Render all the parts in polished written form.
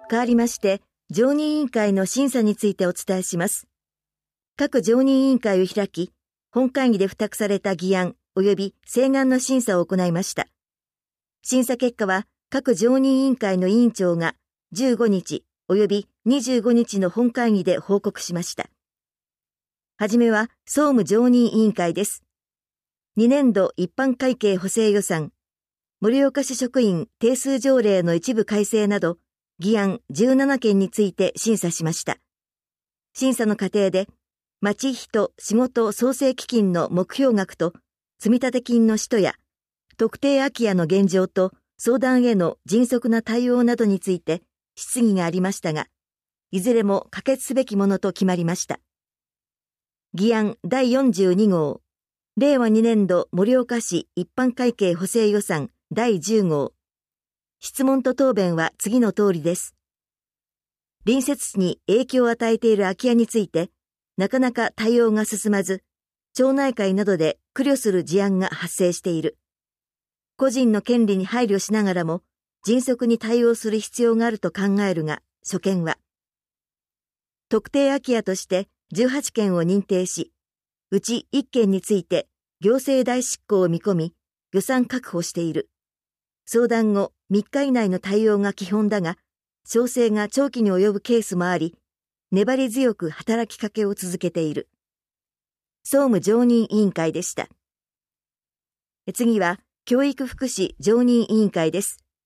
代わりまして、常任委員会の審査についてお伝えします。各常任委員会を開き、本会議で付託された議案及び請願の審査を行いました。審査結果は各常任委員会の委員長が15日及び25日の本会議で報告しました。はじめは総務常任委員会です。2年度一般会計補正予算、盛岡市職員定数条例の一部改正など、議案17件について審査しました。審査の過程で、町人仕事創生基金の目標額と積立金の使途や、特定空き家の現状と相談への迅速な対応などについて質疑がありましたが、いずれも可決すべきものと決まりました。議案第42号、令和2年度盛岡市一般会計補正予算第10号。質問と答弁は次の通りです。隣接地に影響を与えている空き家について、なかなか対応が進まず、町内会などで苦慮する事案が発生している。個人の権利に配慮しながらも、迅速に対応する必要があると考えるが、所見は。特定空き家として18件を認定し、うち1件について行政代執行を見込み、予算確保している。相談後3日以内の対応が基本だが、調整が長期に及ぶケースもあり、粘り強く働きかけを続けている。総務常任委員会でした。次は、教育福祉常任委員会です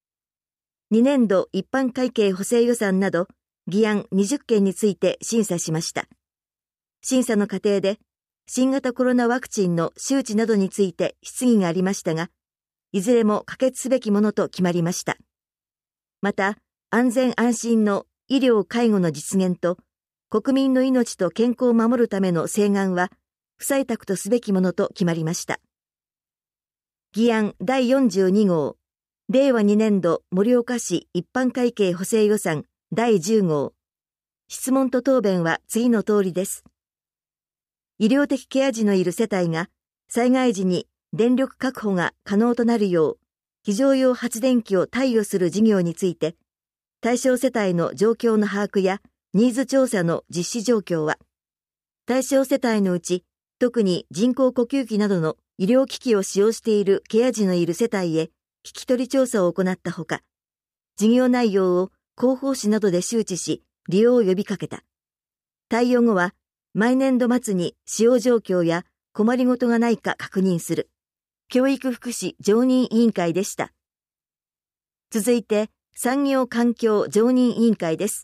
。2年度一般会計補正予算など、議案20件について審査しました。審査の過程で、新型コロナワクチンの周知などについて質疑がありましたが、いずれも可決すべきものと決まりました。また、安全安心の医療介護の実現と、国民の命と健康を守るための請願は、不採択とすべきものと決まりました。議案第42号、令和2年度盛岡市一般会計補正予算第10号。質問と答弁は次の通りです。医療的ケア児のいる世帯が災害時に電力確保が可能となるよう非常用発電機を貸与する事業について対象世帯の状況の把握やニーズ調査の実施状況は対象世帯のうち特に人工呼吸器などの医療機器を使用しているケア児のいる世帯へ聞き取り調査を行ったほか事業内容を広報誌などで周知し利用を呼びかけた。対応後は毎年度末に使用状況や困りごとがないか確認する。教育福祉常任委員会でした。続いて、産業環境常任委員会です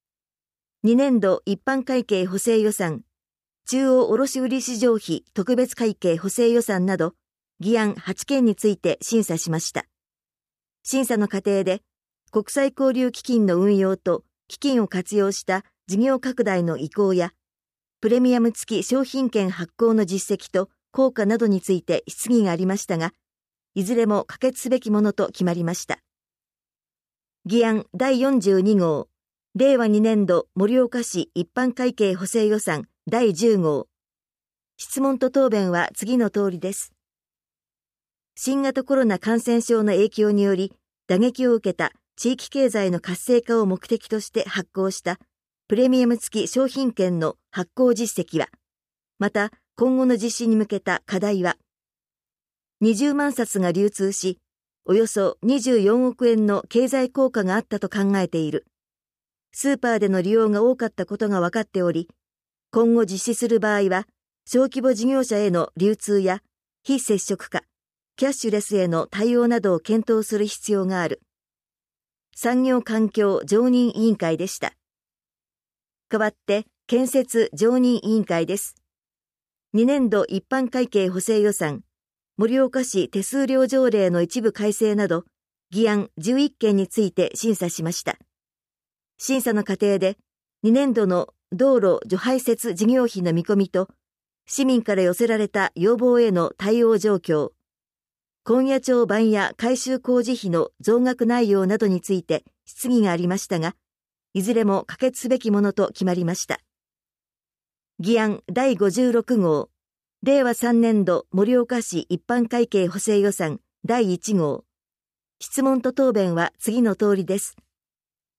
。2年度一般会計補正予算、中央卸売市場費特別会計補正予算など、議案8件について審査しました。審査の過程で、国際交流基金の運用と基金を活用した事業拡大の移行や、プレミアム付き商品券発行の実績と効果などについて質疑がありましたが、いずれも可決すべきものと決まりました。議案第42号、令和2年度盛岡市一般会計補正予算第10号。質問と答弁は次の通りです。新型コロナ感染症の影響により打撃を受けた地域経済の活性化を目的として発行したプレミアム付き商品券の発行実績は、また今後の実施に向けた課題は、20万冊が流通し、およそ24億円の経済効果があったと考えている。スーパーでの利用が多かったことが分かっており、今後実施する場合は、小規模事業者への流通や非接触化、キャッシュレスへの対応などを検討する必要がある。産業環境常任委員会でした。代わって、建設常任委員会です。2年度一般会計補正予算、盛岡市手数料条例の一部改正など、議案11件について審査しました。審査の過程で、2年度の道路除排雪事業費の見込みと、市民から寄せられた要望への対応状況、今夜町番屋改修工事費の増額内容などについて質疑がありましたが、いずれも可決すべきものと決まりました。議案第56号、令和3年度盛岡市一般会計補正予算第1号。質問と答弁は次の通りです。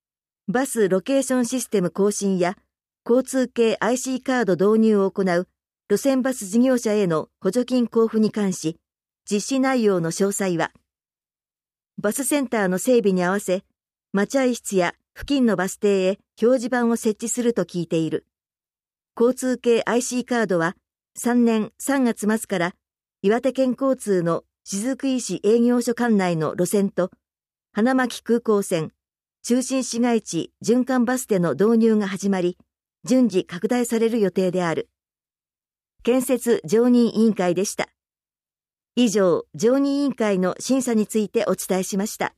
バスロケーションシステム更新や交通系 IC カード導入を行う路線バス事業者への補助金交付に関し、実施内容の詳細は、バスセンターの整備に合わせ、待合室や付近のバス停へ表示板を設置すると聞いている。交通系 IC カードは3年3月末から岩手県交通の雫石営業所管内の路線と花巻空港線、中心市街地循環バスでの導入が始まり、順次拡大される予定である。建設常任委員会でした。以上、常任委員会の審査についてお伝えしました。